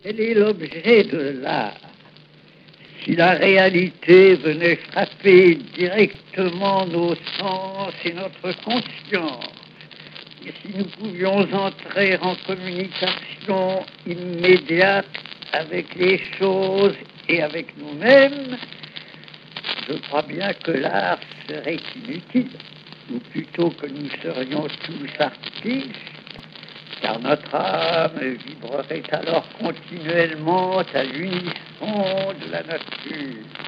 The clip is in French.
Quel est l'objet de l'art? Si la réalité venait frapper directement nos sens et notre conscience, et si nous pouvions entrer en communication immédiate avec les choses et avec nous-mêmes, je crois bien que l'art serait inutile, ou plutôt que nous serions tous artistes, car notre âme vibrerait alors continuellement à l'unisson de la nature.